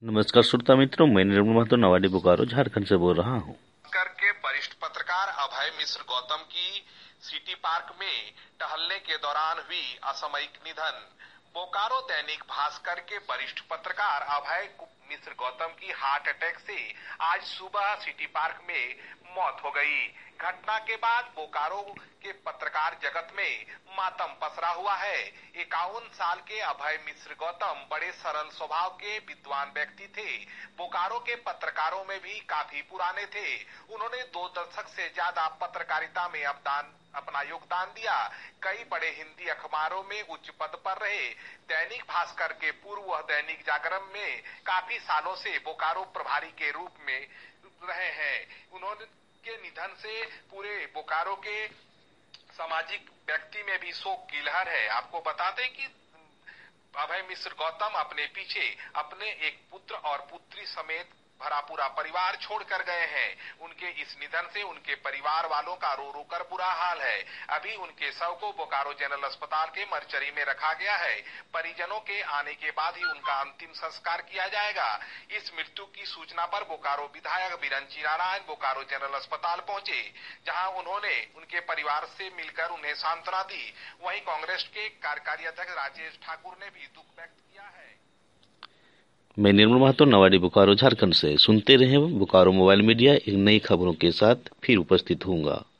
नमस्कार श्रोता मित्रों, मैं निर्मल महतो नवाडी बोकारो झारखंड से बोल रहा हूँ। करके वरिष्ठ पत्रकार अभय मिश्र गौतम की सिटी पार्क में टहलने के दौरान हुई असामयिक निधन। बोकारो दैनिक भास्कर के वरिष्ठ पत्रकार अभय मिश्र गौतम की हार्ट अटैक से आज सुबह सिटी पार्क में मौत हो गई। घटना के बाद बोकारो के पत्रकार जगत में मातम पसरा हुआ है। 51 साल के अभय मिश्र गौतम बड़े सरल स्वभाव के विद्वान व्यक्ति थे। बोकारो के पत्रकारों में भी काफी पुराने थे। उन्होंने 2 दशक से ज्यादा पत्रकारिता में अपना योगदान दिया। कई बड़े हिंदी अखबारों में उच्च पद पर रहे। दैनिक भास्कर के पूर्व दैनिक जागरण में काफी सालों से बोकारो प्रभारी के रूप में रहे हैं। उन्होंने के निधन से पूरे बोकारो के सामाजिक व्यक्ति में भी शोक की लहर है। आपको बता दें कि अभय मिश्र गौतम अपने पीछे अपने एक पुत्र और पुत्री समेत भरा पूरा परिवार छोड़कर गए हैं। उनके इस निधन से उनके परिवार वालों का रो रो कर बुरा हाल है। अभी उनके शव को बोकारो जनरल अस्पताल के मर्चरी में रखा गया है। परिजनों के आने के बाद ही उनका अंतिम संस्कार किया जाएगा। इस मृत्यु की सूचना पर बोकारो विधायक बिरंची नारायण बोकारो जनरल अस्पताल पहुंचे, जहां उन्होंने उनके परिवार से मिलकर उन्हें सांत्वना दी। वहीं कांग्रेस के कार्यकारी अध्यक्ष राजेश ठाकुर ने भी दुख व्यक्त किया है। मैं निर्मल महतो नवाडी बोकारो झारखंड से। सुनते रहें बोकारो मोबाइल मीडिया। एक नई खबरों के साथ फिर उपस्थित होऊंगा।